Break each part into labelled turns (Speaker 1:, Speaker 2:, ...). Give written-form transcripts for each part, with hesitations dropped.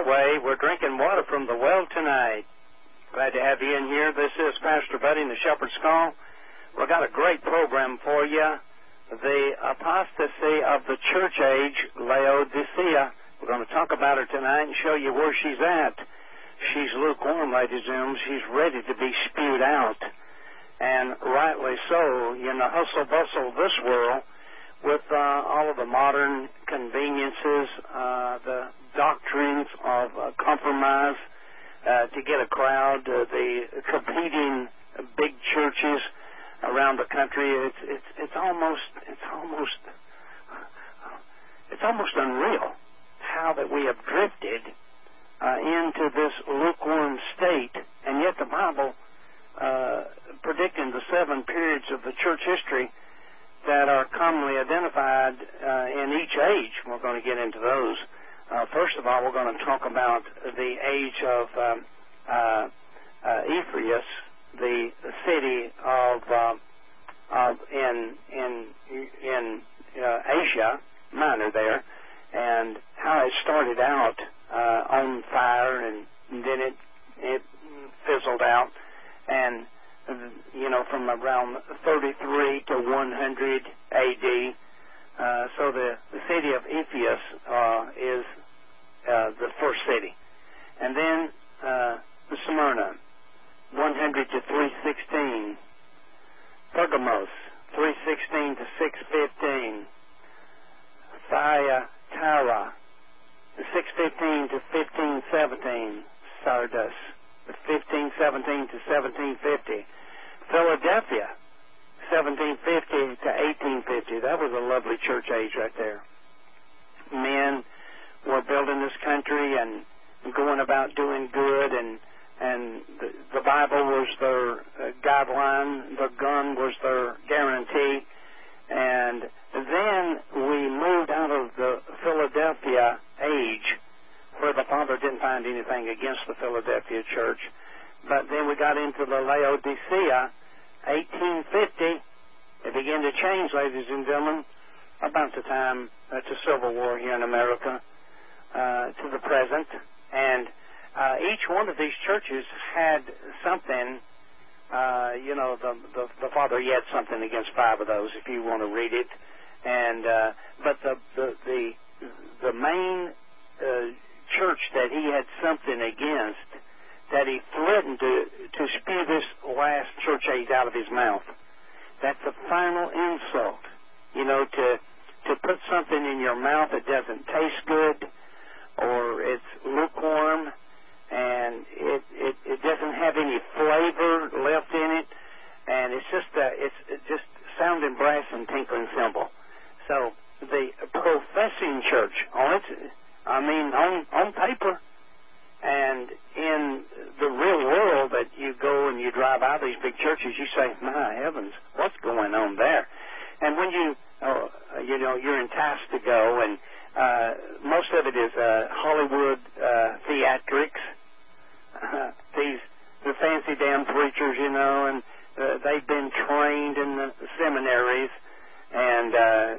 Speaker 1: our way. We're drinking water from the well tonight. Glad to have you in here. This is Pastor Buddy in the Shepherd's Call. We've got a great program for you. The apostasy of the church age, Laodicea. We're going to talk about her tonight and show you where she's at. She's lukewarm, ladies and gentlemen. She's ready to be spewed out. And rightly so. In the hustle-bustle of this world, with all of the modern conveniences, the doctrines of compromise to get a crowd, the competing big churches around the country, it's almost unreal how that we have drifted into this lukewarm state, and yet the Bible predicting the 7 periods of the church history that are commonly identified in each age. We're going to get into those. First of all, we're going to talk about the age of Ephesus, the city in Asia Minor there, and how it started out on fire, and then it fizzled out, and from around 33 to 100 A.D. So the city of Ephesus is the first city. And then Smyrna, 100 to 316. Pergamos, 316 to 615. Thyatira, 615 to 1517. Sardis, 1517 to 1750. Philadelphia, 1750 to 1850. That was a lovely church age right there. Men were building this country and going about doing good, and the Bible was their guideline. The gun was their guarantee. And then we moved out of the Philadelphia age, where the Father didn't find anything against the Philadelphia church. But then we got into the Laodicea, 1850. It began to change, ladies and gentlemen, about the time to Civil War here in America, to the present. And each one of these churches had something, the Father, he had something against 5 of those, if you want to read it. And but the main church that he had something against, that he threatened to spew this last church age out of his mouth. That's the final insult. To put something in your mouth that doesn't taste good, or it's lukewarm, and it doesn't have any flavor left in it, and it's just sounding brass and tinkling cymbal. So the professing church, on paper, and in the real world that you go and you drive by these big churches, you say, my heavens, what's going on there? And when you're enticed to go, and most of it is Hollywood theatrics. The fancy damn preachers, and they've been trained in the seminaries, and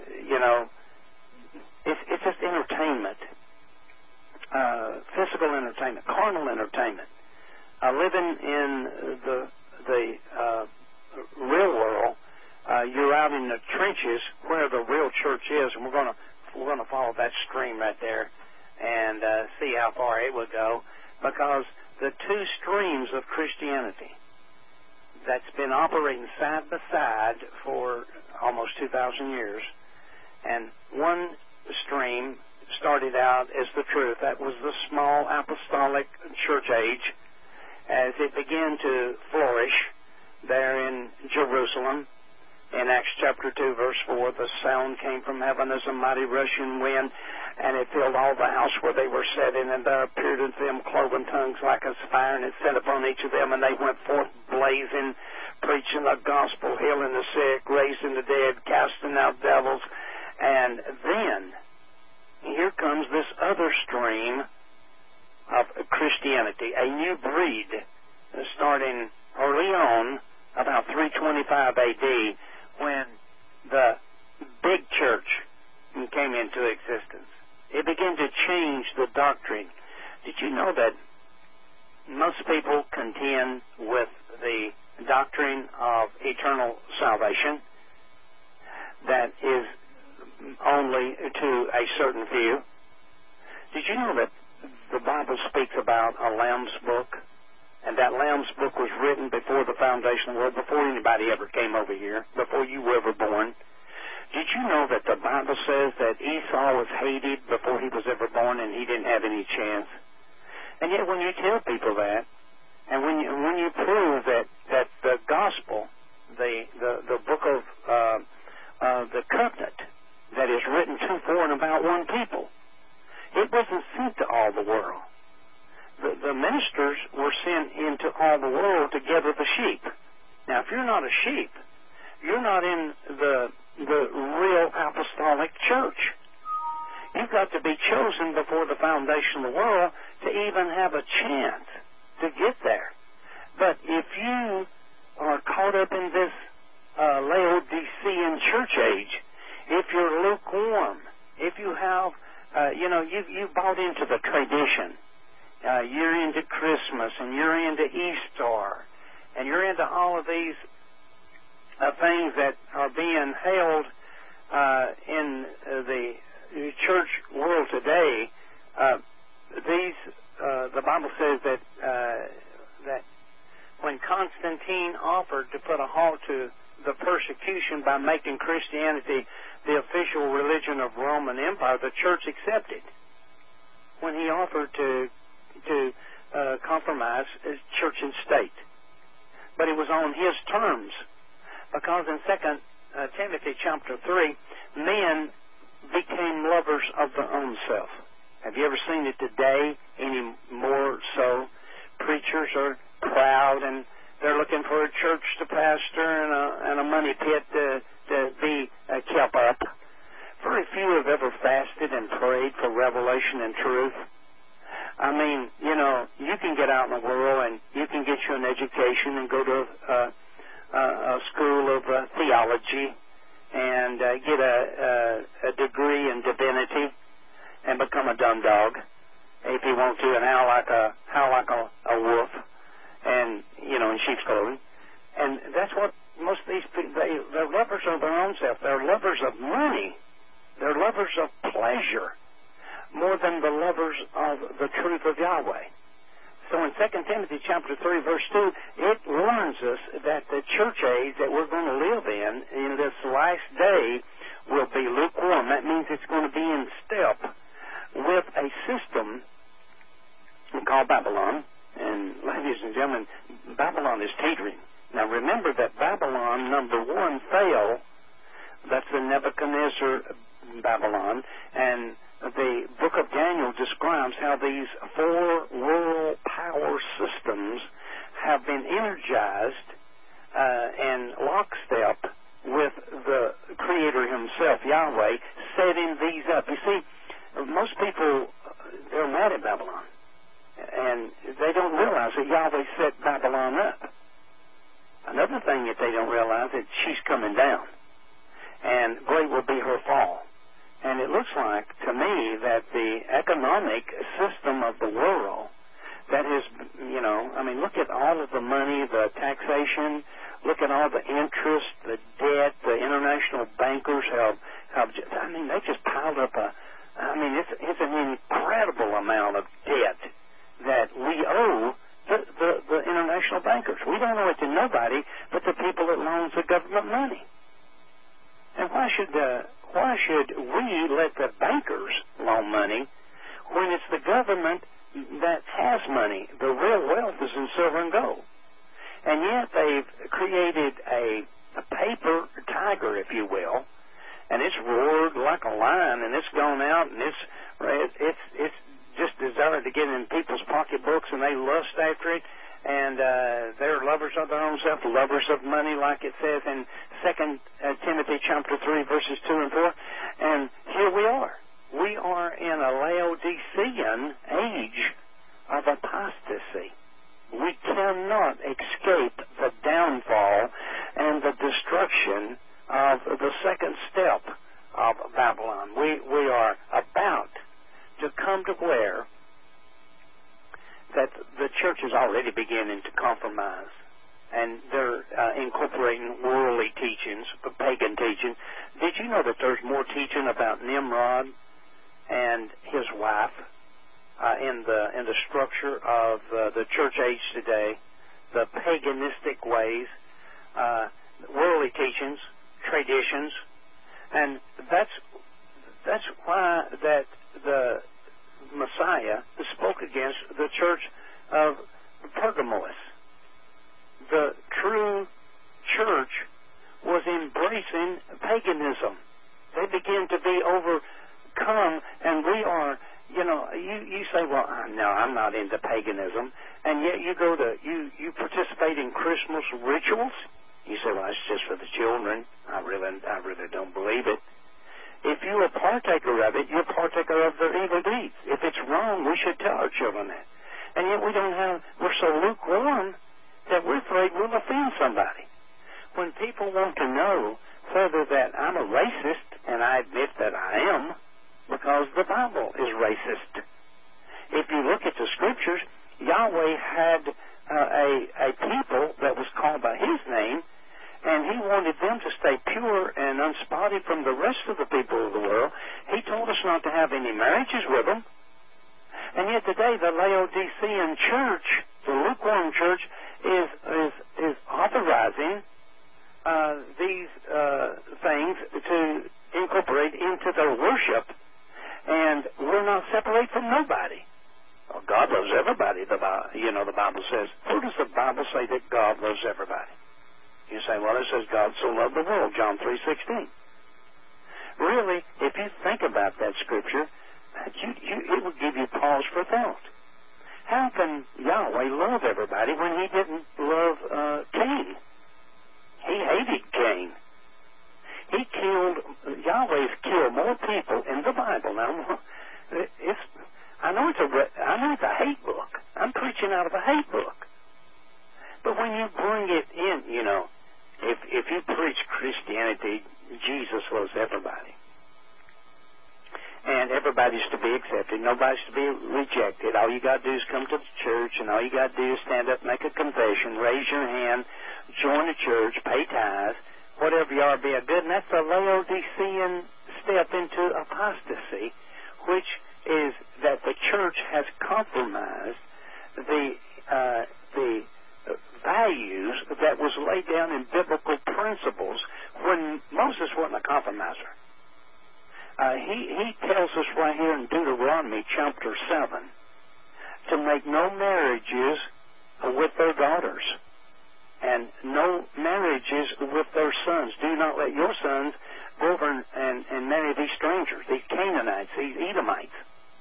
Speaker 1: it's just entertainment. Physical entertainment, carnal entertainment. Living in the real world, you're out in the trenches where the real church is, and we're going to follow that stream right there and see how far it will go, because the 2 streams of Christianity that's been operating side by side for almost 2,000 years, and one stream started out as the truth. That was the small apostolic church age, as it began to flourish there in Jerusalem. In Acts chapter 2, verse 4, the sound came from heaven as a mighty rushing wind, and it filled all the house where they were sitting, and there appeared unto them cloven tongues like as fire, and it set upon each of them, and they went forth blazing, preaching the gospel, healing the sick, raising the dead, casting out devils. And then here comes this other stream of Christianity, a new breed, starting early on, about 325 A.D., when the big church came into existence. It began to change the doctrine, Did you know that most people contend with the doctrine of eternal salvation that is only to a certain few? Did you know that the Bible speaks about a Lamb's book, and that Lamb's book was written before the foundation of the world, before anybody ever came over here, before you were ever born? Did you know that the Bible says that Esau was hated before he was ever born and he didn't have any chance? And yet when you tell people that, and when you prove that the gospel, the book of the covenant that is written to, for, and about one people, it wasn't sent to all the world. The ministers were sent into all the world to gather the sheep. Now, if you're not a sheep, you're not in the real apostolic church. You've got to be chosen before the foundation of the world to even have a chance to get there. But if you are caught up in this Laodicean church age, if you're lukewarm, if you have, you've bought into the tradition, you're into Christmas, and you're into Easter, and you're into all of these things that are being held in the church world today, the Bible says that when Constantine offered to put a halt to the persecution by making Christianity the official religion of Roman Empire, the church accepted. When he offered to compromise church and state, but it was on his terms, because in 2 Timothy chapter 3, men became lovers of their own self. Have you ever seen it today any more so? Preachers are proud, and they're looking for a church to pastor and a money pit to be kept up. Very few have ever fasted and prayed for revelation and truth. I mean, you can get out in the world and you can get you an education and go to a school of theology and get a degree in divinity and become a dumb dog if you want to, and howl like a wolf, and in sheep's clothing. And that's what most of these people, they're lovers of their own self. They're lovers of money. They're lovers of pleasure more than the lovers of the truth of Yahweh. So in 2 Timothy chapter 3, verse 2, it warns us that the church age that we're going to live in this last day will be lukewarm. That means it's going to be in step with a system called Babylon. And ladies and gentlemen, Babylon is teetering. Now remember that Babylon, number one, fell. That's the Nebuchadnezzar Babylon. And the book of Daniel describes how these four world power systems have been energized in lockstep with the Creator himself, Yahweh, setting these up. You see, most people, they're mad at Babylon, and they don't realize that Yahweh set Babylon up. Another thing that they don't realize is that she's coming down, and great will be her fall. And it looks like, to me, that the economic system of the world that is, look at all of the money, the taxation, look at all the interest, the debt, the international bankers they just piled up it's an incredible amount of debt that we owe the international bankers. We don't owe it to nobody but the people that loans the government money. And why should we let the bankers loan money when it's the government that has money? The real wealth is in silver and gold. And yet they've created a paper tiger, if you will, and it's roared like a lion, and it's gone out, and it's just desired to get in people's pocketbooks, and they lust after it. And they're lovers of their own self, lovers of money, like it says in 2 Timothy chapter 3, verses 2 and 4. And here we are. We are in a Laodicean age of apostasy. We cannot escape the downfall and the destruction of the second step of Babylon. We are about to come to where that the church is already beginning to compromise, and they're incorporating worldly teachings, pagan teaching. Did you know that there's more teaching about Nimrod and his wife in the structure of the church age today, the paganistic ways, worldly teachings, traditions, and that's why that the Messiah spoke against the church of Pergamos. The true church was embracing paganism. They began to be overcome, and we are, you say, well, no, I'm not into paganism, and yet you participate in Christmas rituals. You say, well, it's just for the children. I really don't believe it. If you're a partaker of it, you're a partaker of their evil deeds. If it's wrong, we should tell our children that. And yet we're so lukewarm that we're afraid we'll offend somebody. When people want to know whether that I'm a racist, and I admit that I am, because the Bible is racist. If you look at the scriptures, Yahweh had a people that was called by his name, and he wanted them to stay pure and unspotted from the rest of the people of the world. He told us not to have any marriages with them. And yet today the Laodicean church, the lukewarm church, is authorizing these things to incorporate into their worship, and we're not separate from nobody. Well, God loves everybody. The Bible says. Who does the Bible say that God loves everybody? You say, well, it says God so loved the world, John 3:16. Really, if you think about that scripture, it would give you pause for thought. How can Yahweh love everybody when he didn't love Cain? He hated Cain. Yahweh's killed more people in the Bible. Now, I know it's a hate book. I'm preaching out of a hate book. But when you bring it in, if you preach Christianity, Jesus loves everybody. And everybody's to be accepted. Nobody's to be rejected. All you got to do is come to the church, and all you got to do is stand up, make a confession, raise your hand, join the church, pay tithes, whatever you are, be a good. And that's the Laodicean step into apostasy, which is that the church has compromised the values that was laid down in biblical principles when Moses wasn't a compromiser. He tells us right here in Deuteronomy chapter 7 to make no marriages with their daughters and no marriages with their sons. Do not let your sons go over and marry these strangers, these Canaanites, these Edomites.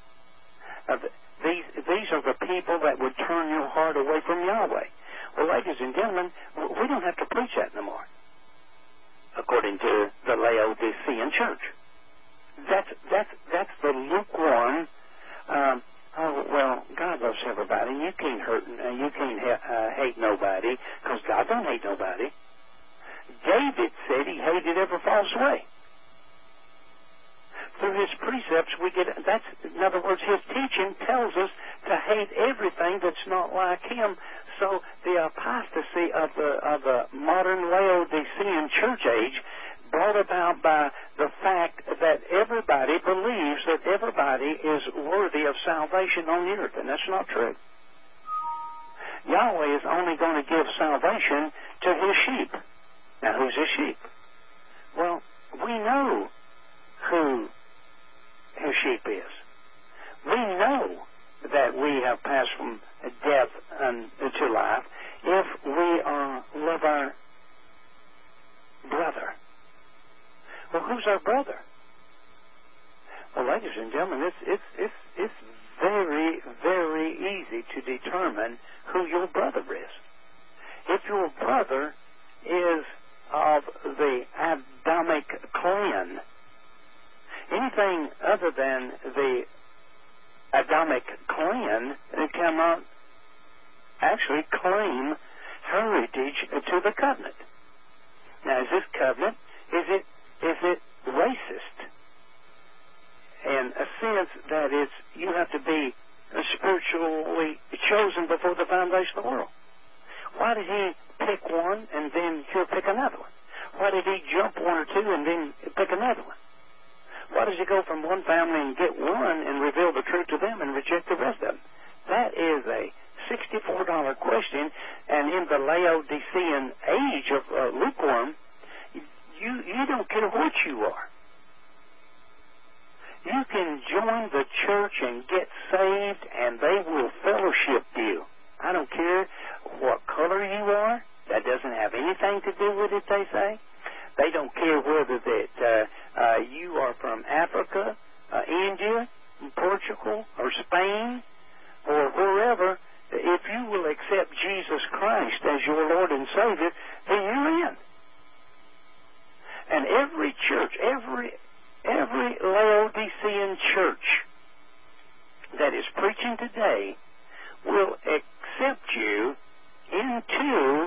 Speaker 1: These are the people that would turn your heart away from Yahweh. Well, ladies and gentlemen, we don't have to preach that no more, according to the Laodicean church. That's the lukewarm. God loves everybody. You can't hate nobody, because God don't hate nobody. David said he hated every false way. Through his precepts, in other words, his teaching tells us to hate everything that's not like him. So the apostasy of the modern Laodicean church age brought about by the fact that everybody believes that everybody is worthy of salvation on the earth, and that's not true. Yahweh is only going to give salvation to his sheep. Now, who's his sheep? Well, we know who his sheep is. We know that we have passed from death to life if we love our brother. Well, who's our brother? Well, ladies and gentlemen, it's very, very easy to determine who your brother is. If your brother is of the Adamic clan, anything other than the Adamic clan cannot actually claim heritage to the covenant. Now, is this covenant, is it racist? In a sense that you have to be spiritually chosen before the foundation of the world? Why did he pick one and then here pick another one? Why did he jump one or two and then pick another one? Why does he go from one family and get one and reveal the truth to them and reject the rest of them? That is a $64 question, and in the Laodicean age of lukewarm, you don't care what you are. You can join the church and get saved, and they will fellowship you. I don't care what color you are. That doesn't have anything to do with it, they say. They don't care whether that you are from Africa, India, Portugal, or Spain, or wherever. If you will accept Jesus Christ as your Lord and Savior, then you're in. And every church, every Laodicean church that is preaching today will accept you into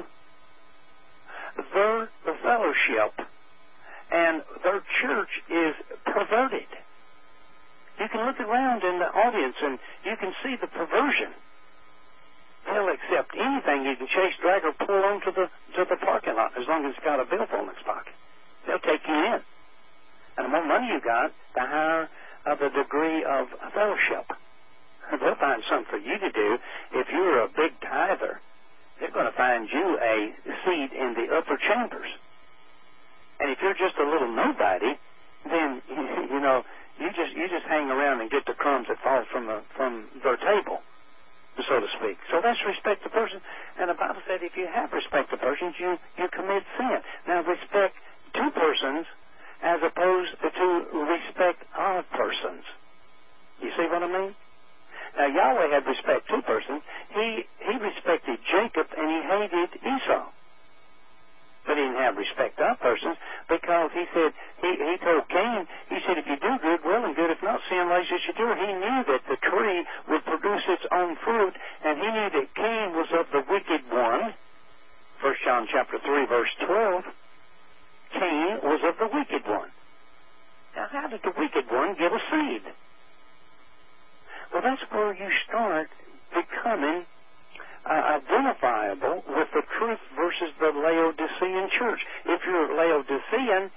Speaker 1: their fellowship, and their church is perverted. You can look around in the audience and you can see the perversion. They'll accept anything you can chase, drag, or pull onto the parking lot as long as it's got a billfold in its pocket. They'll take you in. And the more money you got, the higher the degree of fellowship. They'll find something for you to do. If you're a big tither, they're going to find you a seat in the upper chambers. And if you're just a little nobody, then you just hang around and get the crumbs that fall from their table, so to speak. So that's respect the person. And the Bible said if you have respect the persons, you commit sin. Now respect two persons as opposed to respect of persons. You see what I mean? Now Yahweh had respect two persons. He respected Jacob and he hated Esau. But he didn't have respect of persons because he said, he told Cain, he said, if you do good, well and good. If not, sin lays at your door. He knew that the tree would produce its own fruit, and he knew that Cain was of the wicked one. 1 John chapter 3, verse 12. Cain was of the wicked one. Now, how did the wicked one get a seed? Well, that's where you start becoming identifiable with the truth versus the Laodicean church. If you're Laodicean,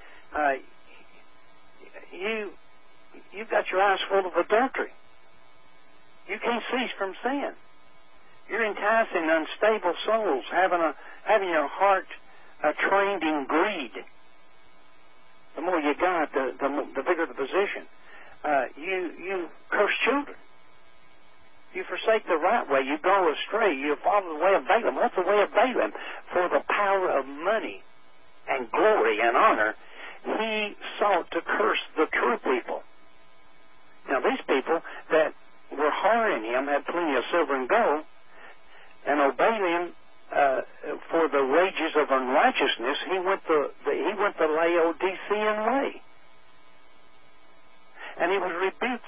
Speaker 1: you've got your eyes full of adultery. You can't cease from sin. You're enticing unstable souls, having your heart trained in greed. The more you got, the bigger the position. You curse children. You forsake the right way. You go astray. You follow the way of Balaam. What's the way of Balaam? For the power of money and glory and honor, he sought to curse the true people. Now, these people that were hiring him had plenty of silver and gold and obeyed him for the wages of unrighteousness. He went the Laodicean way. And he was rebuked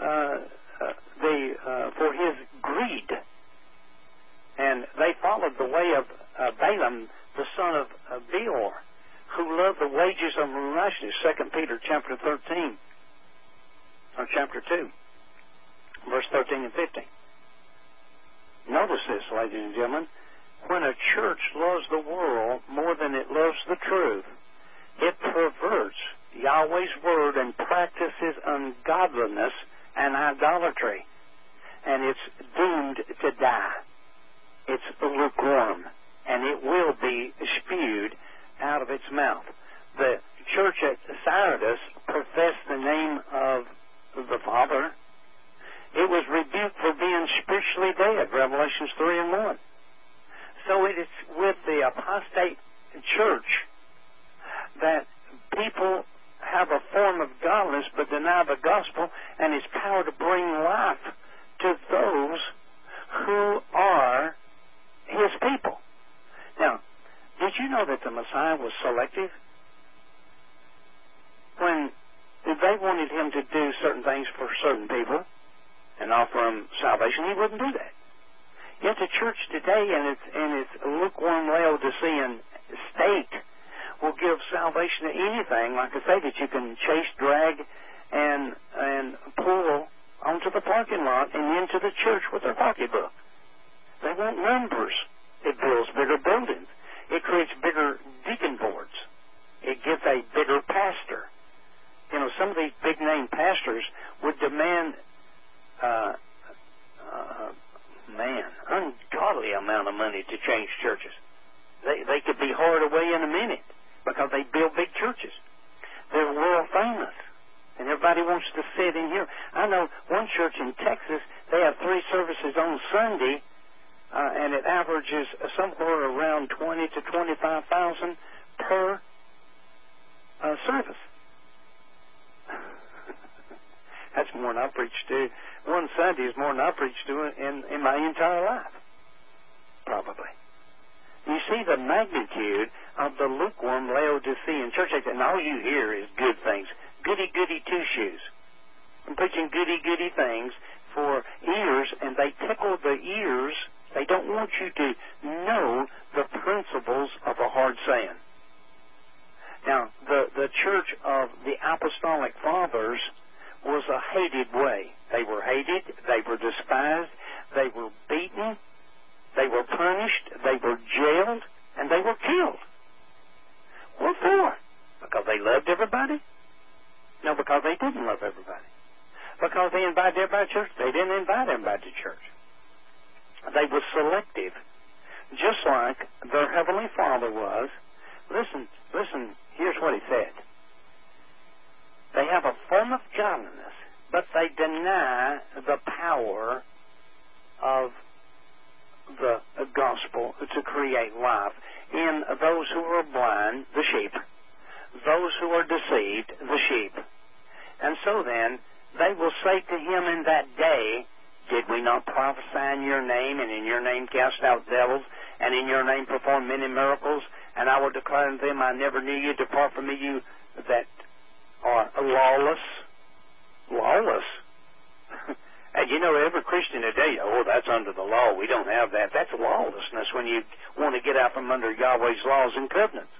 Speaker 1: for his greed, and they followed the way of Balaam, the son of Beor, who loved the wages of unrighteousness. 2 Peter chapter 13, or chapter 2, verse 13 and 15. Notice this, ladies and gentlemen. When a church loves the world more than it loves the truth, it perverts Yahweh's word and practices ungodliness and idolatry, and it's doomed to die. It's lukewarm, and it will be spewed out of its mouth. The church at Sardis professed the name of the Father. It was rebuked for being spiritually dead, Revelations 3 and 1. So it is with the apostate church that people have a form of godliness but deny the gospel and its power to bring life to those who are his people. Now, did you know that the Messiah was selective? When they wanted him to do certain things for certain people and offer them salvation, he wouldn't do that. Yet the church today in its lukewarm Laodicean state will give salvation to anything, like I say, that you can chase, drag, and pull onto the parking lot and into the church with their pocketbook. They want numbers. It builds bigger buildings. It creates bigger deacon boards. It gets a bigger pastor. You know, some of these big-name pastors would demand, ungodly amount of money to change churches. They could be hauled away in a minute because they build big churches. They're world famous, and everybody wants to sit in here. I know one church in Texas, they have 3 services on Sunday, and it averages somewhere around 20 to 25,000 per service. That's more than I preach to. One Sunday is more than I preach to in my entire life, probably. You see the magnitude of the lukewarm Laodicean church, and all you hear is good things, goody-goody two-shoes. I'm preaching goody-goody things for ears, and they tickle the ears. They don't want you to know the principles of a hard saying. Now, the church of the apostolic fathers was a hated way. They were hated, they were despised, they were beaten, they were punished, they were jailed, and they were killed. What for? Because they loved everybody? No, because they didn't love everybody. Because they invited everybody to church? They didn't invite everybody to church. They were selective, just like their Heavenly Father was. Listen, here's what he said. They have a form of godliness, but they deny the power of the gospel to create life in those who are blind, the sheep, those who are deceived, the sheep. And so then, they will say to him in that day, did we not prophesy in your name, and in your name cast out devils, and in your name perform many miracles? And I will declare unto them, I never knew you. Depart from me, you that are lawless. Lawless. And you know, every Christian today, oh, that's under the law. We don't have that. That's lawlessness when you want to get out from under Yahweh's laws and covenants.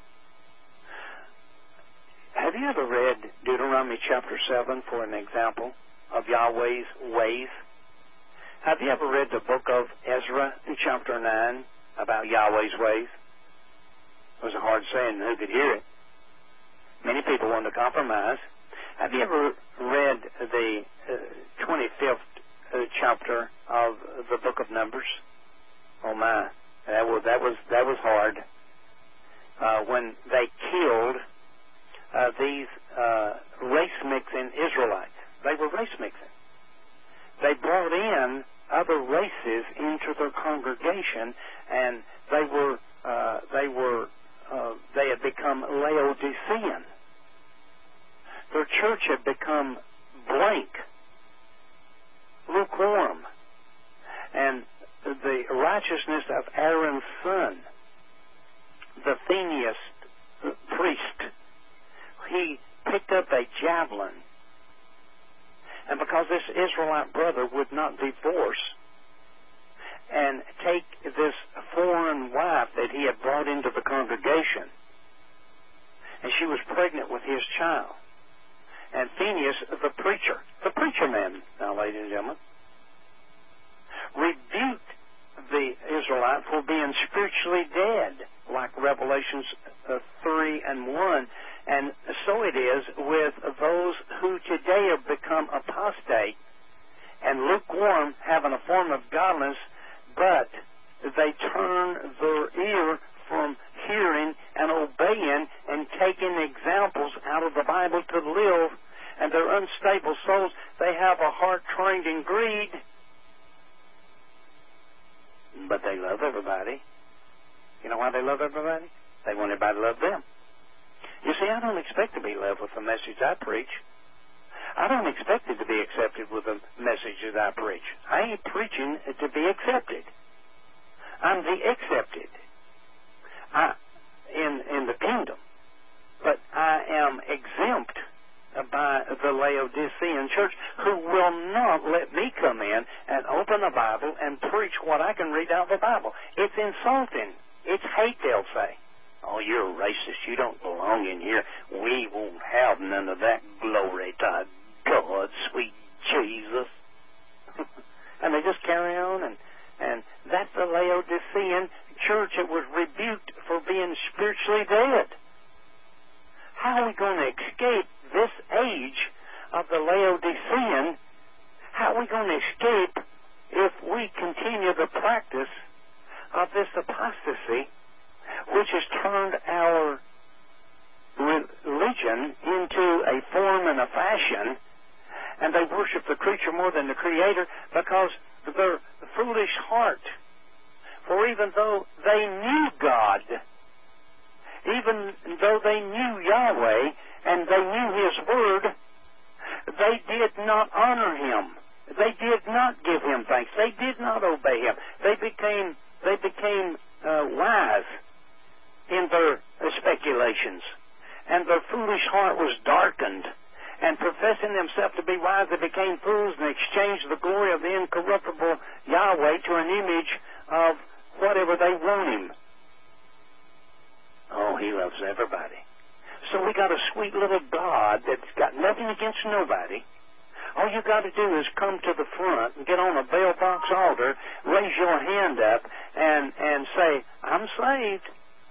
Speaker 1: Have you ever read Deuteronomy chapter 7 for an example of Yahweh's ways? Have you ever read the book of Ezra in chapter 9 about Yahweh's ways? It was a hard saying, who could hear it? Many people want to compromise. Have you ever read the 25th chapter of the book of Numbers? Oh my, that was hard. When they killed these race-mixing Israelites. They were race-mixing. They brought in other races into their congregation, and they had become Laodicean. Their church had become blank, lukewarm, and the righteousness of Aaron's son, the Phineas priest, he picked up a javelin, and because this Israelite brother would not divorce and take this foreign wife that he had brought into the congregation, and she was pregnant with his child, and Phineas, the preacher man, now ladies and gentlemen, rebuked the Israelite for being spiritually dead, like Revelations 3 and 1. And so it is with those who today have become apostate and lukewarm, having a form of godliness, but they turn their ear from hearing and obeying and taking examples out of the Bible to live, and they're unstable souls. They have a heart trained in greed, but they love everybody. You know why they love everybody? They want everybody to love them. You see, I don't expect to be loved with the message I preach. I don't expect it to be accepted with the message that I preach. I ain't preaching to be accepted. I'm the accepted in the kingdom. But I am exempt by the Laodicean church, who will not let me come in and open the Bible and preach what I can read out of the Bible. It's insulting. It's hate, they'll say. Oh, you're a racist. You don't belong in here. We won't have none of that. Glory to God, sweet Jesus. carry on, and that's the Laodicean church that was rebuked for being spiritually dead. How are we going to escape this age of the Laodicean? How are we going to escape if we continue the practice of this apostasy, which has turned our religion into a form and a fashion, and they worship the creature more than the Creator because their foolish heart, for even though they knew God, even though they knew Yahweh and they knew His Word, they did not honor Him. They did not give Him thanks. They did not obey Him. They became wise in their speculations, and their foolish heart was darkened. And professing themselves to be wise, they became fools and exchanged the glory of the incorruptible Yahweh to an image of whatever they want Him. Oh, He loves everybody. So we got a sweet little God that's got nothing against nobody. All you got to do is come to the front and get on a bell box altar, raise your hand up, and say, "I'm saved."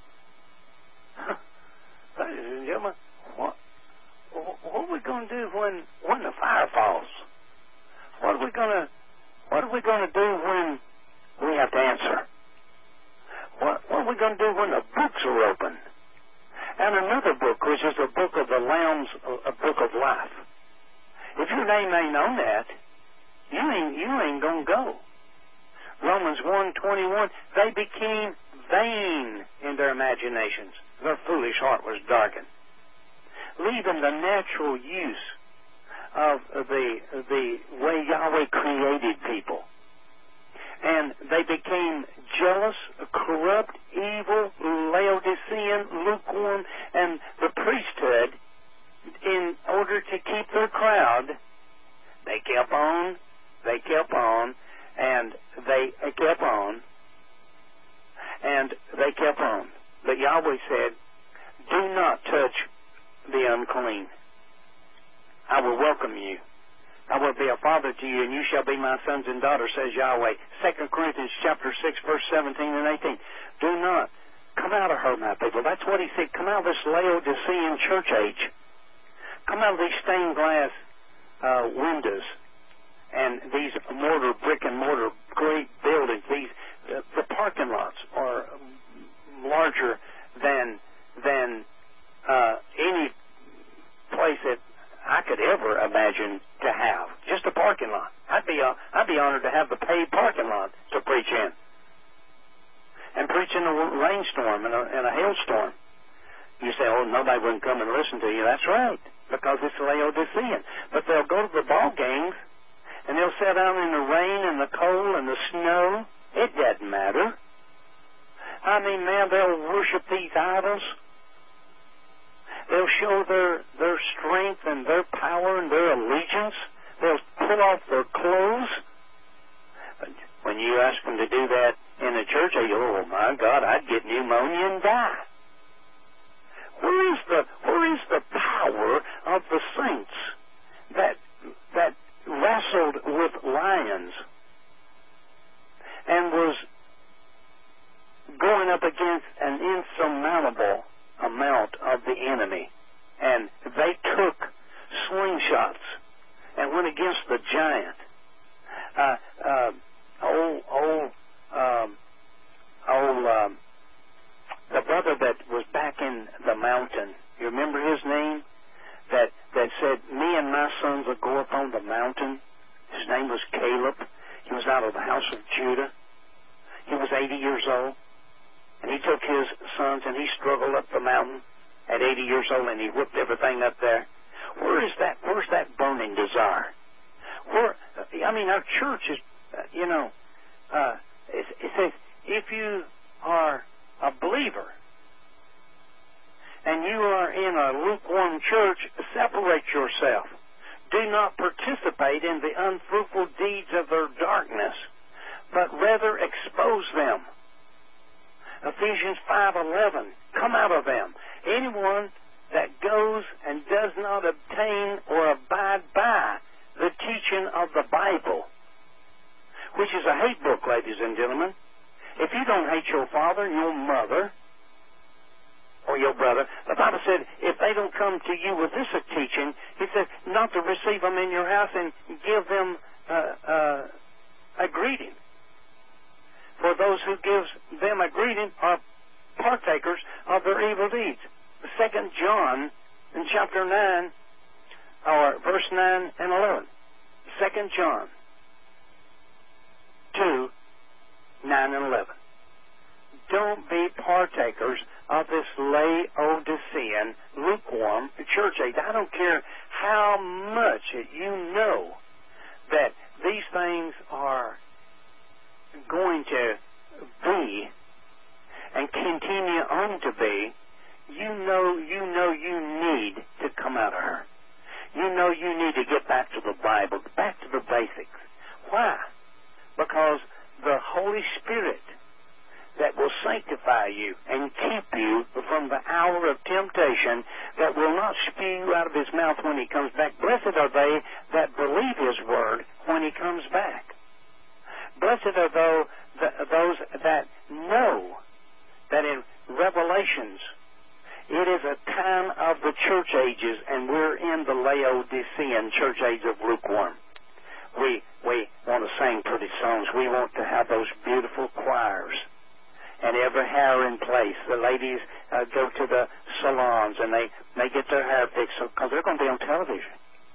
Speaker 1: Ladies and gentlemen, what are we going to do when the fire falls? What are we going to do when we have to answer? What are we going to do when the books are open? And another book, which is the book of the Lamb's, a book of life. If your name ain't on that, you ain't gonna go. Romans 1:21, they became vain in their imaginations. Their foolish heart was darkened. Leaving the natural use of the way Yahweh created people. And they became jealous, corrupt, evil, Laodicean, lukewarm, and the priesthood, in order to keep their crowd, they kept on, and they kept on, and they kept on. But Yahweh said, "Do not touch the unclean. I will welcome you. I will be a father to you, and you shall be my sons and daughters," says Yahweh. 2 Corinthians chapter 6, verse 17 and 18. Do not come out of her, my people. That's what He said. Come out of this Laodicean church age. Come out of these stained glass windows and these brick and mortar great buildings. The parking lots are larger than any place that I could ever imagine to have. Just a parking lot. I'd be honored to have the paid parking lot to preach in, and preach in a rainstorm and a hailstorm. You say, "Oh, nobody wouldn't come and listen to you." That's right, because it's Laodicean. But they'll go to the ball games, and they'll sit down in the rain and the cold and the snow. It doesn't matter. I mean, man, they'll worship these idols. They'll show their strength and their power and their allegiance. They'll pull off their clothes. But when you ask them to do that in the church, oh my God, I'd get pneumonia and die. Where is the power of the saints that wrestled with lions and was going up against an insurmountable amount of the enemy, and they took slingshots and went against the giant? The brother that was back in the mountain, you remember his name? That said, "Me and my sons will go up on the mountain." His name was Caleb. He was out of the house of Judah. He was 80 years old. And he took his sons and he struggled up the mountain at 80 years old, and he whipped everything up there. Where's that burning desire? Our church is, it says, if you are a believer and you are in a lukewarm church, separate yourself. Do not participate in the unfruitful deeds of their darkness, but rather expose them. Ephesians 5:11, come out of them. Anyone that goes and does not obtain or abide by the teaching of the Bible, which is a hate book, ladies and gentlemen. If you don't hate your father and your mother or your brother, the Bible said if they don't come to you with this teaching, he said not to receive them in your house and give them a greeting. For those who gives them a greeting are partakers of their evil deeds. 2 John in chapter 9, or verse 9 and 11. 2 John 2, 9 and 11. Don't be partakers of this Laodicean, lukewarm church age. I don't care how much you know that these things are going to be and continue on to be. You know you need to come out of her. You know you need to get back to the Bible, back to the basics. Why? Because the Holy Spirit that will sanctify you and keep you from the hour of temptation, that will not spew you out of his mouth when he comes back. Blessed are they that believe his word when he comes back. Blessed are those that know that in Revelations it is a time of the church ages, and we're in the Laodicean church age of lukewarm. We want to sing pretty songs. We want to have those beautiful choirs and every hair in place. The ladies go to the salons and they get their hair fixed because they're going to be on television.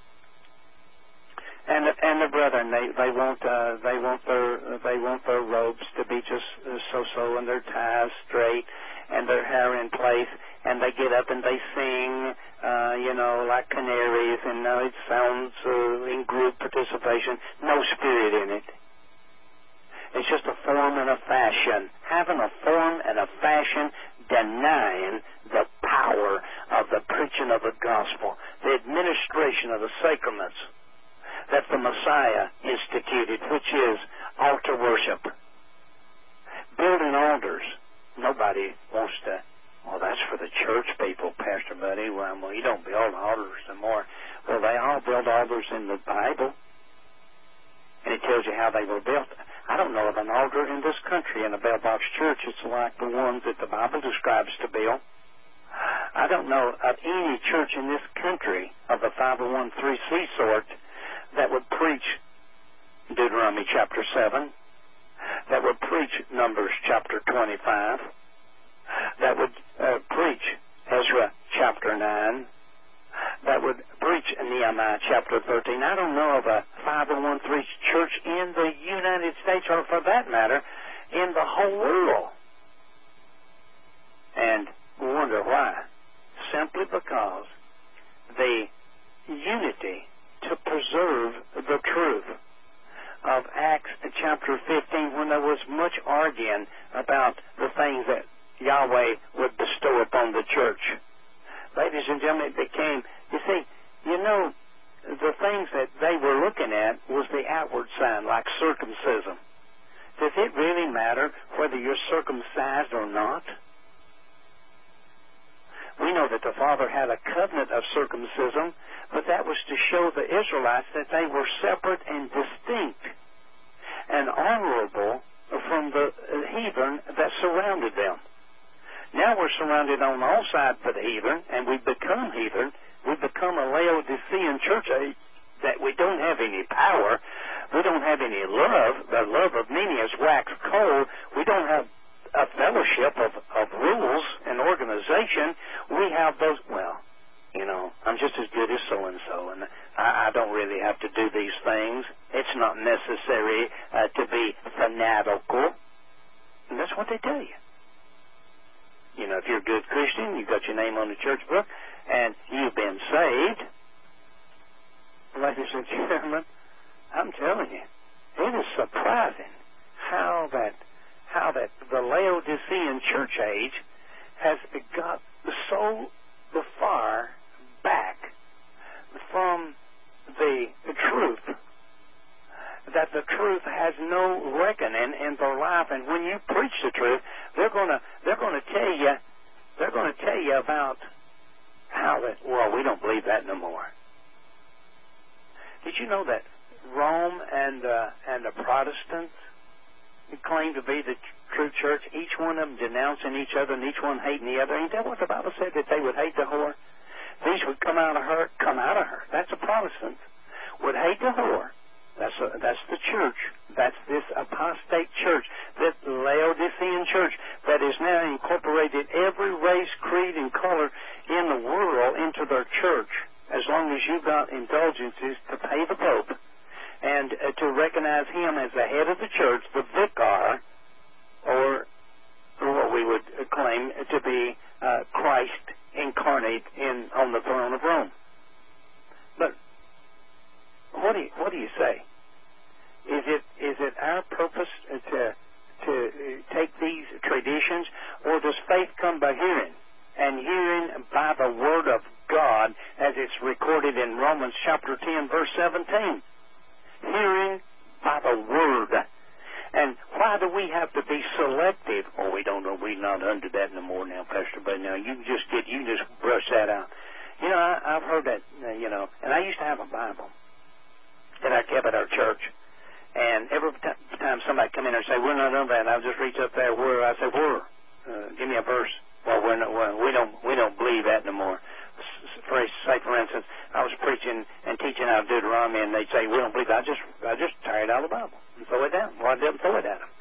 Speaker 1: And the brethren, they want their robes to be just so and their ties straight and their hair in place, and they get up and they sing, like canaries, and it sounds in group participation. No spirit in it. It's just a form and a fashion. Having a form and a fashion, denying the power of the preaching of the gospel, the administration of the sacraments that the Messiah instituted, which is altar worship. Building altars. Nobody wants to, that's for the church people, Pastor Buddy. Well, you don't build altars anymore. Well, they all build altars in the Bible, and it tells you how they were built. I don't know of an altar in this country in a bell box church it's like the ones that the Bible describes to build. I don't know of any church in this country of the 501(c)(3) sort that would preach Deuteronomy chapter 7, that would preach Numbers chapter 25, that would preach Ezra chapter 9, that would preach Nehemiah chapter 13. I don't know of a 501(c)(3) church in the United States, or for that matter, in the whole world. And we wonder why. Simply because the unity to preserve the truth of Acts chapter 15, when there was much arguing about the things that Yahweh would bestow upon the church. Ladies and gentlemen, it became, the things that they were looking at was the outward sign, like circumcision. Does it really matter whether you're circumcised or not? We know that the Father had a covenant of circumcision, but that was to show the Israelites that they were separate and distinct and honorable from the heathen that surrounded them. Now we're surrounded on all sides by the heathen, and we've become heathen. We've become a Laodicean church age that we don't have any power. We don't have any love. The love of many is waxed cold. We don't have a fellowship of rules and organization. We have those, I'm just as good as so-and-so, and I don't really have to do these things. It's not necessary to be fanatical. And that's what they tell you. If you're a good Christian, you've got your name on the church book, and you've been saved. Ladies and gentlemen, I'm telling you, it is surprising how that the Laodicean church age has got so far back from the truth that the truth has no reckoning in their life. And when you preach the truth, they're going to tell you about how that, we don't believe that no more. Did you know that Rome and the Protestants claim to be the true church, each one of them denouncing each other and each one hating the other. Ain't that what the Bible said, that they would hate the whore? These would come out of her. That's a Protestant. Would hate the whore. That's the church. That's this apostate church, this Laodicean church that is now incorporated every race, creed, and color in the world into their church, as long as you've got indulgences to pay the Pope and to recognize him as the head of the church, the vicar, or what we would claim to be Christ incarnate on the throne of Rome. But what do you say? Is it our purpose to take these traditions, or does faith come by hearing, and hearing by the word of God, as it's recorded in Romans chapter 10, verse 17? Hearing by the word. And why do we have to be selective? Oh, we don't know. We're not under that no more now, Pastor. But now you can just brush that out. You know, I've heard that. And I used to have a Bible that I kept at our church. And every time somebody come in and say, "We're not under that," I'll just reach up there. Where? I say, "Where? Give me a verse." Well, we don't believe that no more. Say, for instance, I was preaching and teaching out of Deuteronomy, and they'd say, "We don't believe that." I just tear it out of the Bible and throw it down. Well, I didn't throw it at them.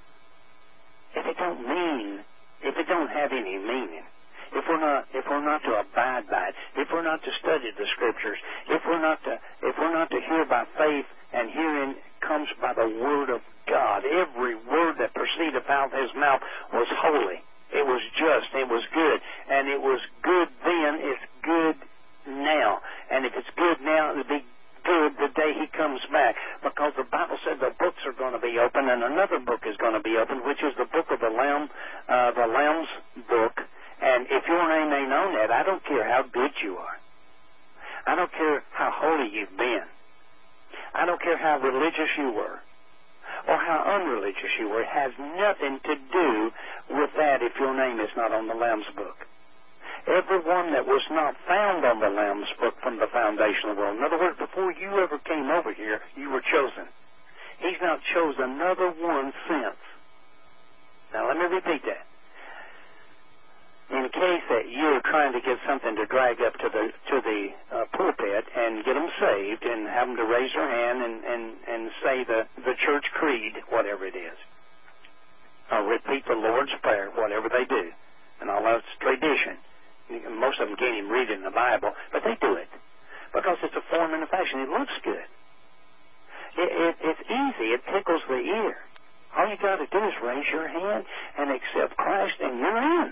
Speaker 1: If it don't have any meaning, if we're not to abide by it, if we're not to study the Scriptures, if we're not to hear by faith, and hearing comes by the word of God. Every word that proceeded out of his mouth was holy. It was just. It was good. And it was good then. It's good now. And if it's good now, it'll be good the day he comes back. Because the Bible said the books are going to be open, and another book is going to be opened, which is the book of the Lamb's book. And if your name ain't on that, I don't care how good you are. I don't care how holy you've been. I don't care how religious you were or how unreligious you were. It has nothing to do with that if your name is not on the Lamb's book. Everyone that was not found on the Lamb's book from the foundation of the world. In other words, before you ever came over here, you were chosen. He's not chosen another one since. Now let me repeat that. In case that you're trying to get something to drag up to the pulpit and get them saved and have them to raise their hand and say the church creed, whatever it is, or repeat the Lord's Prayer, whatever they do, and all that's tradition. Most of them can't even read it in the Bible, but they do it because it's a form and a fashion. It looks good. It's easy. It tickles the ear. All you got to do is raise your hand and accept Christ, and you're in.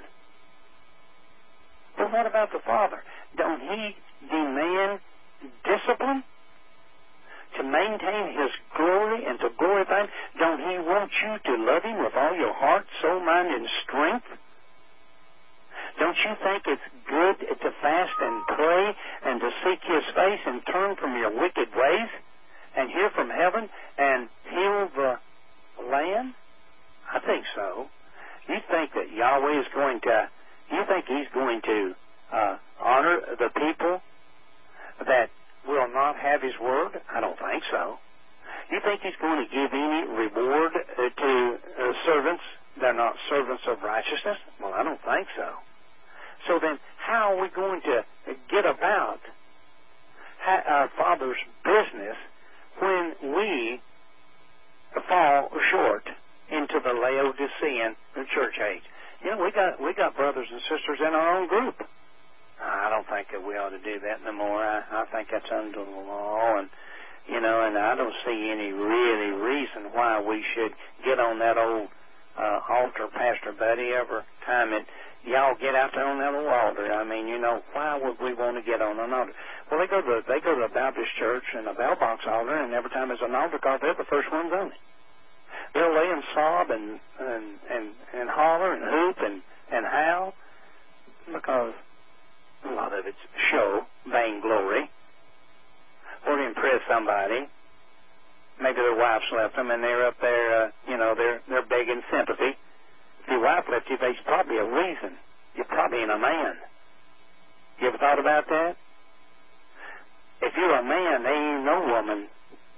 Speaker 1: But what about the Father? Don't he demand discipline to maintain his glory and to glorify him? Don't he want you to love him with all your heart, soul, mind, and strength? Don't you think it's good to fast and pray and to seek his face and turn from your wicked ways and hear from heaven and heal the land? I think so. You think that Yahweh is going to... You think he's going to honor the people that will not have his word? I don't think so. You think he's going to give any reward to servants that are not servants of righteousness? Well, I don't think so. So then how are we going to get about our Father's business when we fall short into the Laodicean church age? You know, we got brothers and sisters in our own group. I don't think that we ought to do that no more. I think that's under the law, and I don't see any really reason why we should get on that old altar, Pastor Buddy, every time that y'all get out there on that old altar. I mean, why would we want to get on an altar? Well, they go to the Baptist church and a bell box altar, and every time there's an altar call, they're the first ones on it. They'll lay and sob and holler and hoop and howl because a lot of it's show, vainglory, or to impress somebody. Maybe their wife's left them and they're up there, they're begging sympathy. If your wife left you, there's probably a reason. You're probably in a man. You ever thought about that? If you're a man, there ain't no woman that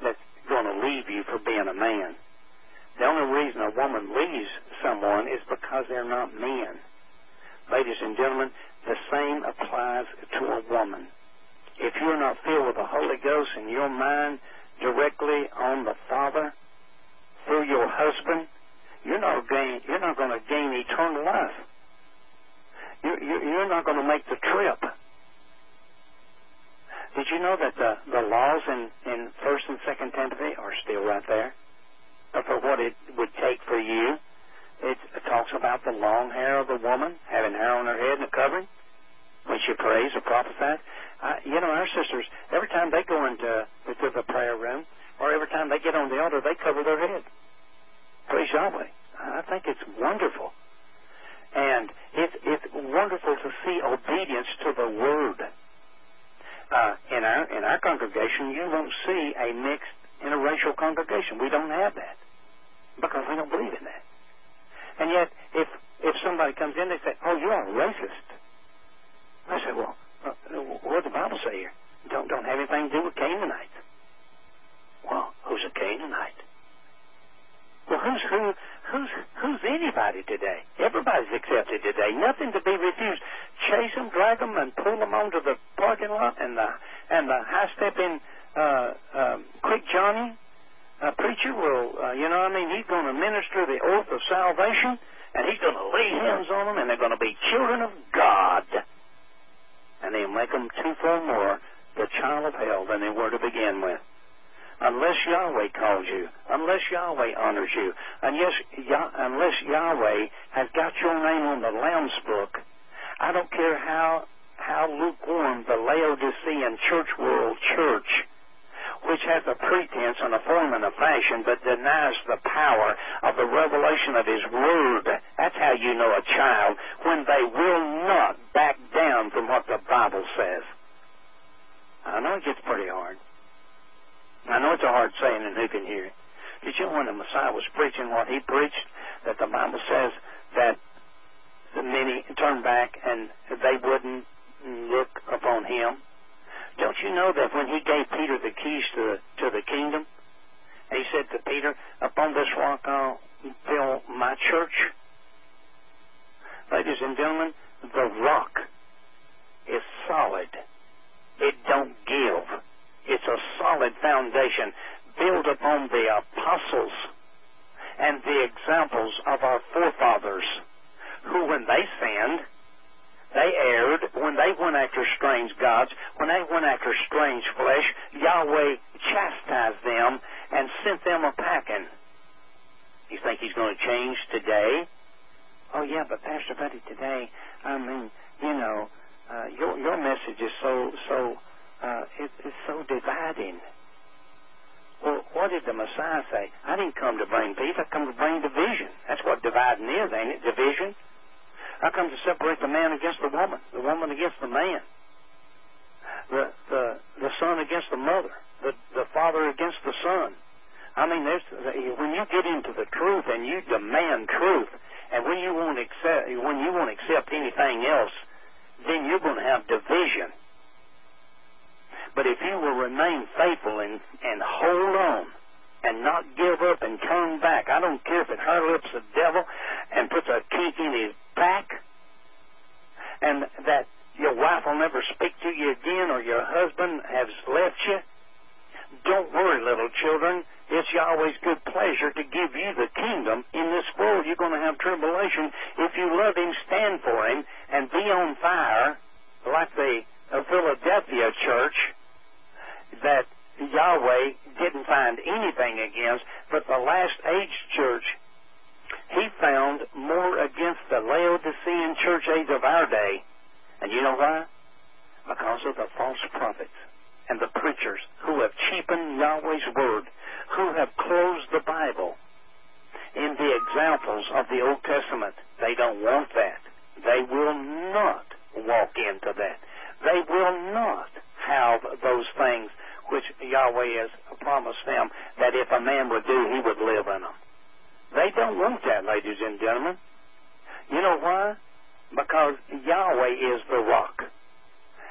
Speaker 1: going to leave you for being a man. The only reason a woman leaves someone is because they're not men. Ladies and gentlemen, the same applies to a woman. If you're not filled with the Holy Ghost in your mind directly on the Father through your husband, you're not going to gain eternal life. You're not going to make the trip. Did you know that the laws in 1st and 2nd Timothy are still right there? For what it would take for you. It talks about the long hair of the woman, having hair on her head and a covering when she prays or prophesies. Our sisters, every time they go into the prayer room, or every time they get on the altar, they cover their head. Praise Yahweh. I think it's wonderful. And it's wonderful to see obedience to the Word. In our congregation, you won't see a mixed interracial congregation. We don't have that because we don't believe in that. And yet, if somebody comes in, they say, "Oh, you are a racist." I say, "Well, what does the Bible say here? Don't have anything to do with Canaanites." Well, who's a Canaanite? Well, who's anybody today? Everybody's accepted today. Nothing to be refused. Chase them, drag them, and pull them onto the parking lot and the high-stepping Quick Johnny preacher will, he's going to minister the oath of salvation, and he's going to lay hands on them, and they're going to be children of God. And they'll make them twofold more the child of hell than they were to begin with. Unless Yahweh calls you, unless Yahweh honors you, unless Yahweh has got your name on the Lamb's book, I don't care how lukewarm the Laodicean church, which has a pretense and a form and a fashion, but denies the power of the revelation of His Word. That's how you know a child, when they will not back down from what the Bible says. I know it gets pretty hard. I know it's a hard saying, and who can hear it? Did you know when the Messiah was preaching what He preached, that the Bible says that the many turned back and they wouldn't look upon Him? Don't you know that when He gave Peter the keys to the kingdom, He said to Peter, "Upon this rock I'll build my church"? Ladies and gentlemen, the rock is solid. It don't give. It's a solid foundation built upon the apostles and the examples of our forefathers, who, when they sinned, they erred, when they went after strange gods, when they went after strange flesh, Yahweh chastised them and sent them a packing. You think He's going to change today? Oh, yeah, but Pastor Buddy, today, your message is it's so dividing. Well, what did the Messiah say? I didn't come to bring peace. I come to bring division. That's what dividing is, ain't it? Division. I come to separate the man against the woman against the man, the son against the mother, the father against the son. I mean, when you get into the truth and you demand truth, and when you won't accept anything else, then you're going to have division. But if you will remain faithful and hold on and not give up and turn back, I don't care if it hurts the devil and puts a kink in his back, and that your wife will never speak to you again or your husband has left you. Don't worry, little children. It's Yahweh's good pleasure to give you the kingdom. In this world you're going to have tribulation. If you love Him, stand for Him and be on fire like the Philadelphia church that Yahweh didn't find anything against, but the last age church, He found more against the Laodicean church age of our day. And you know why? Because of the false prophets and the preachers who have cheapened Yahweh's Word, who have closed the Bible in the examples of the Old Testament. They don't want that. They will not walk into that. They will not have those things which Yahweh has promised them that if a man would do, he would live in them. They don't want that, ladies and gentlemen. You know why? Because Yahweh is the rock.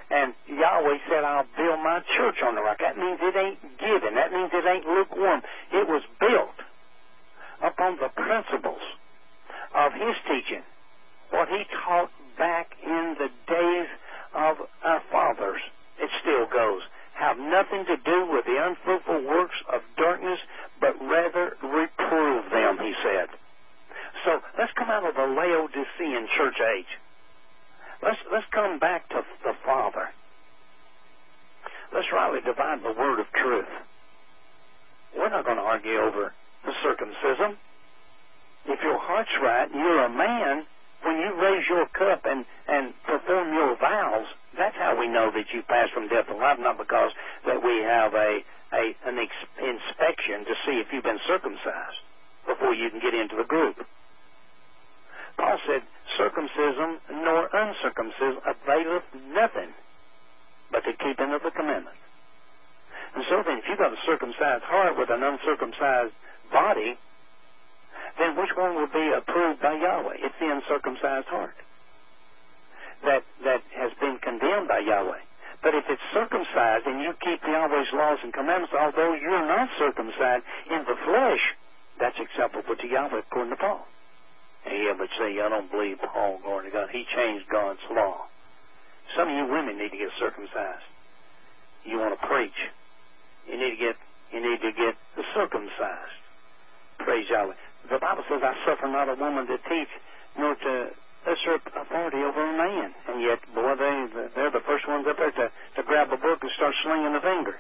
Speaker 1: And Yahweh said, I'll build my church on the rock. That means it ain't given. That means it ain't lukewarm. It was built upon the principles of his teaching, what he taught back in the days of our fathers. It still goes. Have nothing to do with the unfruitful works of darkness, but rather reprove them, he said. So let's come out of the Laodicean church age. Let's come back to the Father. Let's rightly divide the word of truth. We're not going to argue over the circumcision. If your heart's right, you're a man, when you raise your cup and perform your vows, that's how we know that you pass from death to life, not because that we have an inspection to see if you've been circumcised before you can get into the group. Paul said, circumcision nor uncircumcision availeth nothing but the keeping of the commandments. And so then, if you've got a circumcised heart with an uncircumcised body, then which one will be approved by Yahweh? It's the uncircumcised heart that has been condemned by Yahweh. But if it's circumcised and you keep Yahweh's laws and commandments, although you're not circumcised in the flesh, that's acceptable to Yahweh according to Paul. Yeah, but see, I don't believe Paul, glory to God. He changed God's law. Some of you women need to get circumcised. You want to preach. You need to get circumcised. Praise Yahweh. The Bible says, I suffer not a woman to teach, nor to usurp authority over a man. And yet, boy, they're the first ones up there to grab a book and start slinging the finger.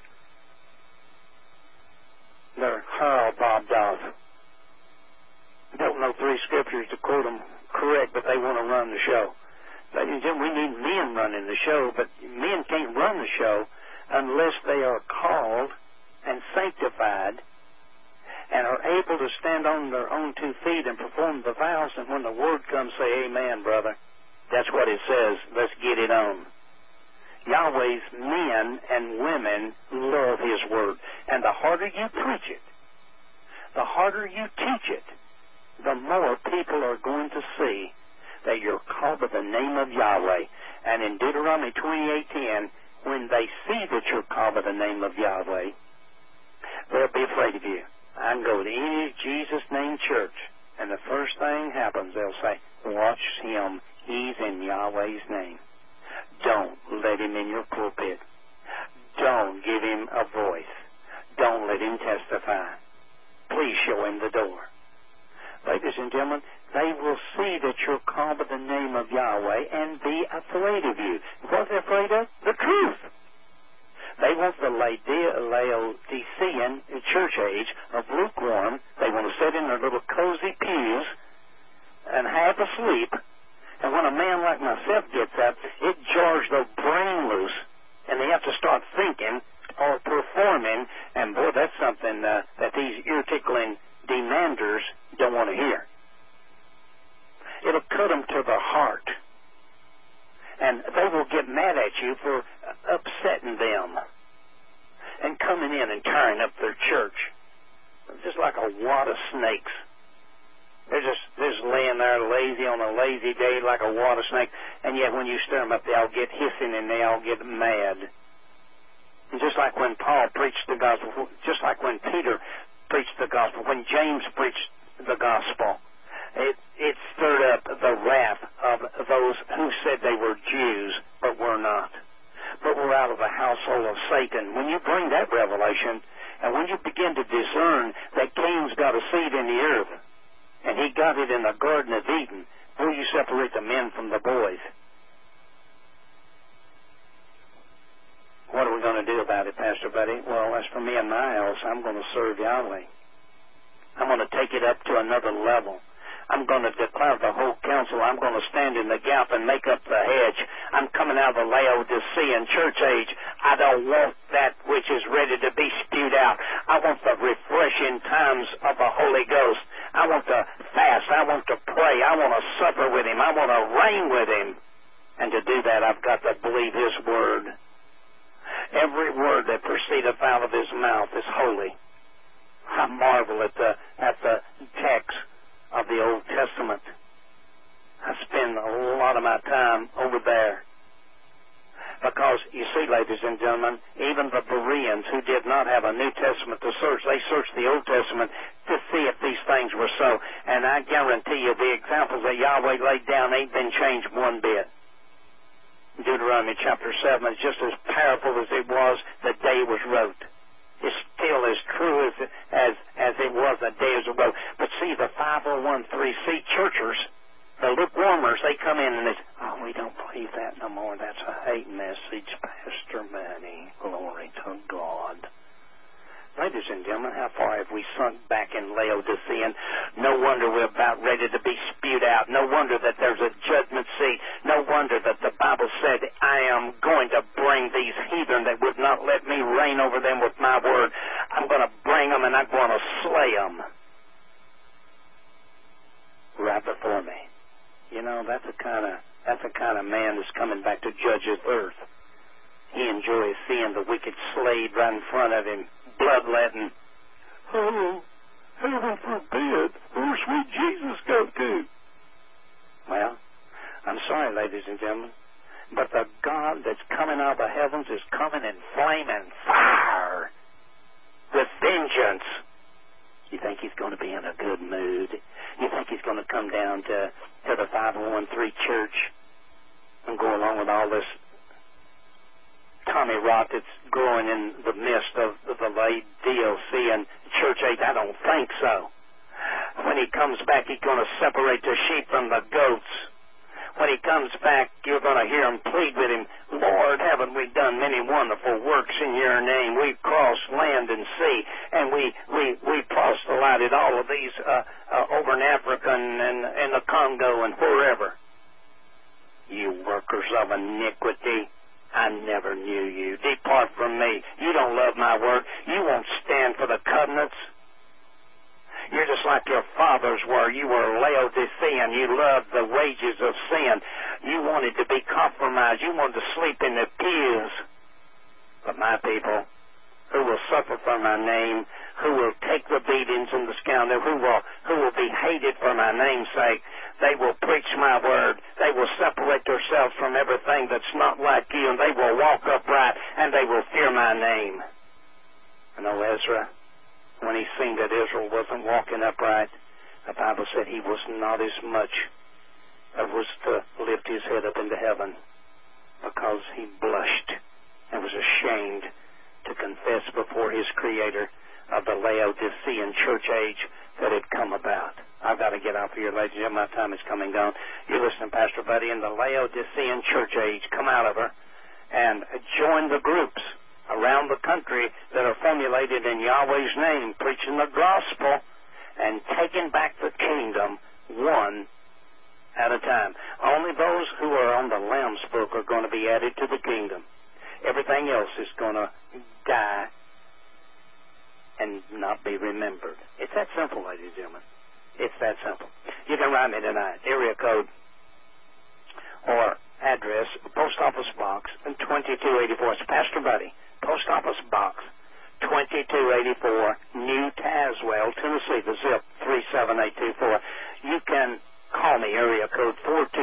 Speaker 1: They're all bobbed off. Don't know 3 scriptures to quote them correct, but they want to run the show. Ladies and gentlemen, we need men running the show, but men can't run the show unless they are called and sanctified and are able to stand on their own 2 feet and perform the vows, and when the word comes, say, amen, brother. That's what it says. Let's get it on. Yahweh's men and women love his word. And the harder you preach it, the harder you teach it, the more people are going to see that you're called by the name of Yahweh. And in Deuteronomy 28:10, when they see that you're called by the name of Yahweh, they'll be afraid of you. I can go to any Jesus name church, and the first thing happens, they'll say, watch him. He's in Yahweh's name. Don't let him in your pulpit. Don't give him a voice. Don't let him testify. Please show him the door. Ladies and gentlemen, they will see that you're called by the name of Yahweh and be afraid of you. What are they afraid of? The truth. They want the Laodicean church age of lukewarm. They want to sit in their little cozy pews and half asleep. And when a man like myself gets up, it jars their brain loose, and they have to start thinking or performing. And boy, that's something that these ear-tickling demanders don't want to hear. It'll cut them to the heart. And they will get mad at you for upsetting them and coming in and tearing up their church. Just like a wad of snakes. They're just laying there lazy on a lazy day like a wad of snakes. And yet when you stir them up, they all get hissing and they all get mad. And just like when Paul preached the gospel, just like when Peter preached the gospel, when James preached the gospel, it stirred up the wrath of those who said they were Jews but were not, but were out of the household of Satan. When you bring that revelation, and when you begin to discern that Cain's got a seed in the earth, and he got it in the Garden of Eden, will you separate the men from the boys? What are we going to do about it, Pastor Buddy? Well, as for me and my house, I'm going to serve Yahweh. I'm going to take it up to another level. I'm going to declare the whole council. I'm going to stand in the gap and make up the hedge. I'm coming out of the Laodicean church age. I don't want that which is ready to be spewed out. I want the refreshing times of the Holy Ghost. I want to fast. I want to pray. I want to suffer with him. I want to reign with him. And to do that, I've got to believe his word. Every word that proceedeth out of his mouth is holy. I marvel at the text of the Old Testament. I spend a lot of my time over there. Because, you see, ladies and gentlemen, even the Bereans who did not have a New Testament to search, they searched the Old Testament to see if these things were so. And I guarantee you the examples that Yahweh laid down ain't been changed one bit. Deuteronomy chapter 7 is just as powerful as it was the day it was wrote. It's still as true as it was the day it was wrote. But see, the 501(c) churchers, the lukewarmers, they come in and they say, oh, we don't believe that no more. That's a hate message, Pastor Manny. Glory to God. Ladies and gentlemen, how far have we sunk back in Laodicean? No wonder we're about ready to be spewed out. No wonder that there's a judgment seat. No wonder that the Bible said, I am going to bring these heathen that would not let me reign over them with my word. I'm going to bring them and I'm going to slay them right before me. You know, that's the kind of man that's coming back to judge his earth. He enjoys seeing the wicked slayed right in front of him, bloodletting. Oh, heaven forbid. Where's sweet Jesus go to? Well, I'm sorry, ladies and gentlemen, but the God that's coming out of the heavens is coming in flame and fire with vengeance. You think he's going to be in a good mood? You think he's going to come down to the 501(c) church and go along with all this Tommy rot that's growing in the midst of the late Laodicean church age? I don't think so. When he comes back, he's going to separate the sheep from the goats. When he comes back, you're going to hear him plead with him, Lord, haven't we done many wonderful works in your name? We've crossed land and sea, and we proselyted all of these over in Africa and the Congo and wherever. You workers of iniquity, I never knew you. Depart from me. You don't love my word. You won't stand for the covenants. You're just like your fathers were. You were Laodicean. You loved the wages of sin. You wanted to be compromised. You wanted to sleep in the pews. But my people, who will suffer for my name, who will take the beatings and the scandal, who will be hated for my name's sake, they will preach my word. They will separate themselves from everything that's not like you, and they will walk upright, and they will fear my name. And Ezra, when he seen that Israel wasn't walking upright, the Bible said he was not as much as was to lift his head up into heaven, because he blushed and was ashamed to confess before his Creator of the Laodicean church age that had come about. I've got to get out of here, ladies and gentlemen. My time is coming down. You're listening, Pastor Buddy, in the Laodicean church age. Come out of her and join the groups around the country that are formulated in Yahweh's name, preaching the gospel and taking back the kingdom one at a time. Only those who are on the Lamb's book are going to be added to the kingdom. Everything else is going to die and not be remembered. It's that simple, ladies and gentlemen. It's that simple. You can write me tonight. Area code or address, Post Office Box 2284. It's Pastor Buddy. Post Office Box 2284, New Tazewell, Tennessee, the zip 37824. You can call me, area code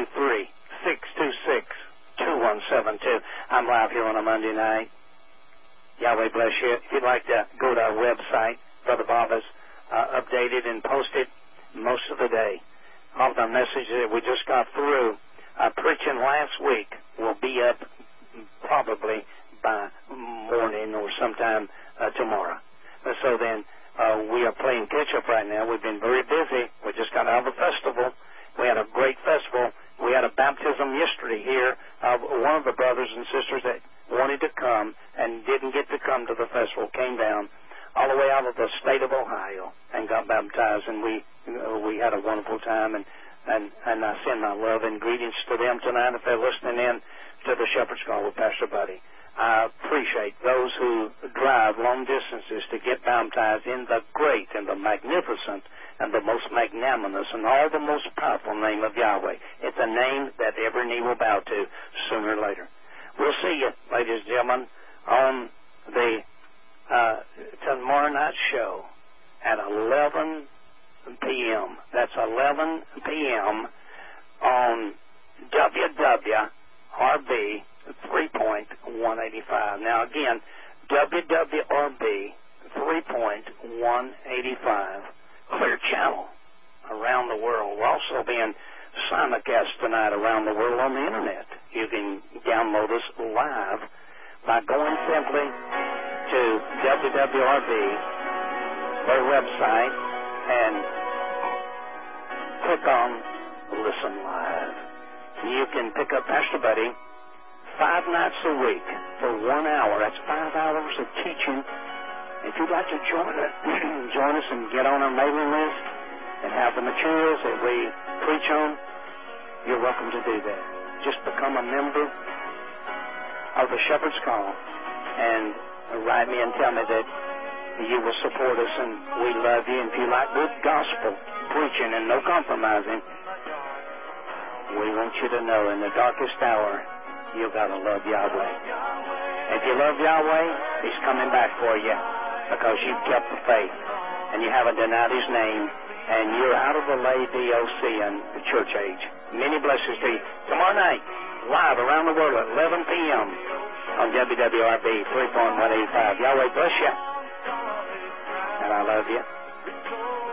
Speaker 1: 423-626-2172. I'm live here on a Monday night. Yahweh bless you. If you'd like to go to our website, Brother Bob has updated and posted most of the day. All the messages that we just got through preaching last week will be up probably by morning or sometime tomorrow. So then we are playing catch-up right now. We've been very busy. We just got out of a festival. We had a great festival. We had a baptism yesterday here of one of the brothers and sisters that wanted to come and didn't get to come to the festival, came down all the way out of the state of Ohio and got baptized, and we had a wonderful time, and I send my love and greetings to them tonight if they're listening in to the Shepherd's Call with Pastor Buddy. I appreciate those who drive long distances to get baptized in the great and the magnificent and the most magnanimous and all the most powerful name of Yahweh. It's a name that every knee will bow to sooner or later. We'll see you, ladies and gentlemen, on the tomorrow night show at 11 p.m. That's 11 p.m. on WWRB 3.0 3.185. Now, again, WWRB 3.185, Clear Channel around the world. We're also being simulcast tonight around the world on the Internet. You can download us live by going simply to WWRB, their website, and click on Listen Live. You can pick up Pastor Buddy 5 nights a week for 1 hour. That's 5 hours of teaching. If you'd like to join us and get on our mailing list and have the materials that we preach on, you're welcome to do that. Just become a member of the Shepherd's Call and write me and tell me that you will support us and we love you. And if you like good gospel preaching and no compromising, we want you to know in the darkest hour, you got to love Yahweh. If you love Yahweh, He's coming back for you because you've kept the faith and you haven't denied His name and you're out of the Laodicean church age. Many blessings to you. Tomorrow night, live around the world at 11 p.m. on WWRB 3.185. Yahweh bless you. And I love you.